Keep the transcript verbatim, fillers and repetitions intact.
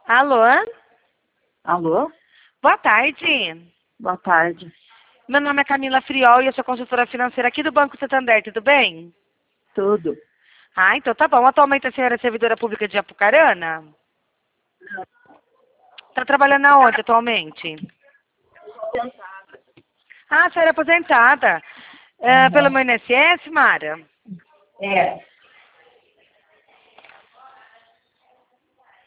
Alô? Alô? Boa tarde. Boa tarde. Meu nome é Camila Friol e eu sou consultora financeira aqui do Banco Santander, tudo bem? Tudo. Ah, então tá bom. Atualmente a senhora é servidora pública de Apucarana? Não. Tá trabalhando aonde atualmente? Ah, a senhora é aposentada. É, Uhum. pelo meu I N S S, Mara? É.